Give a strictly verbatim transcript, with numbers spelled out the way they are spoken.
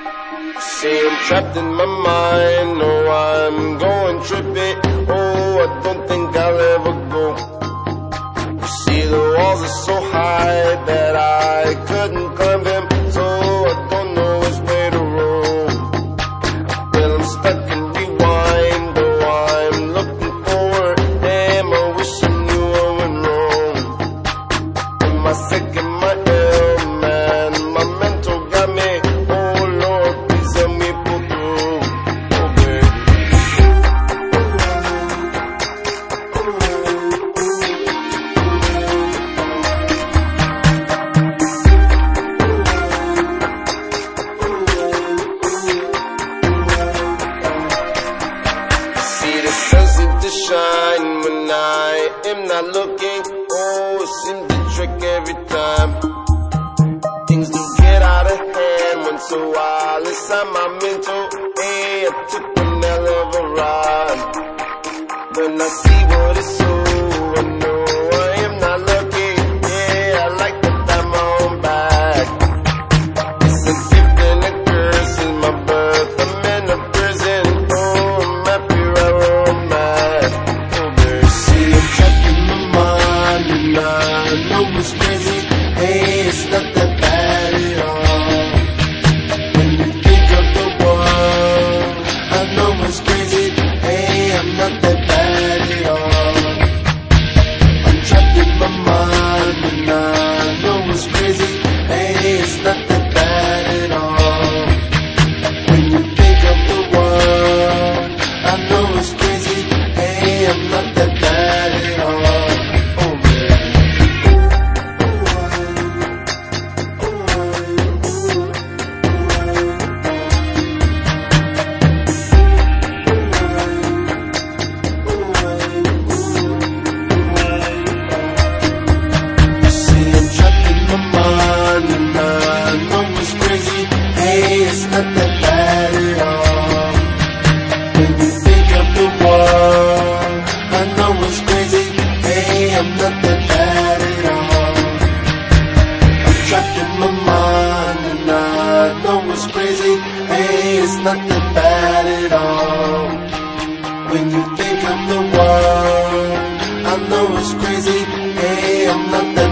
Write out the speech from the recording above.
See, I'm trapped in my mind. No, I'm going trippy. Oh, I don't think I'll ever go. You see, the walls are so high that I couldn't climb them, so I don't know which way to roam. Well, I'm stuck in rewind. Oh, I'm looking forward. Damn, I wish I knew I went wrong. Am I sick? Am I ill, man? My mental got me. Oh Lord, please help me pull through. Oh baby. See, the sun seems to shine when I am not looking. Oh, it seems to trick every time. Things do get out of hand once a while. Inside my mental, hey, I took one hell of a ride. When I see what it's so, I know I am not lucky. Yeah, I like that I'm my own back. It's a gift and a curse, it's my birth. I'm in a prison. Oh, I'm happy right where I'm at. Oh, baby, see, I'm trapped in my mind, and I know it's crazy. Hey, it's not that bad at all. When you think of the world, I know it's crazy. Hey, I'm not that bad at all. I'm trapped in my mind, and I know it's crazy. Hey, it's not that bad at all. When you think of the world, I know it's crazy. Hey, I'm not that bad at all. Oh man. See, I'm trapped in my mind, and I know it's crazy. Hey, it's not that bad at all. When you think of the world, I know it's crazy. Hey, I'm not that bad at all. I'm trapped in my mind, and I know it's crazy. Hey, it's not that bad at all. When you think of the world, I know it's crazy. Hey, I'm not that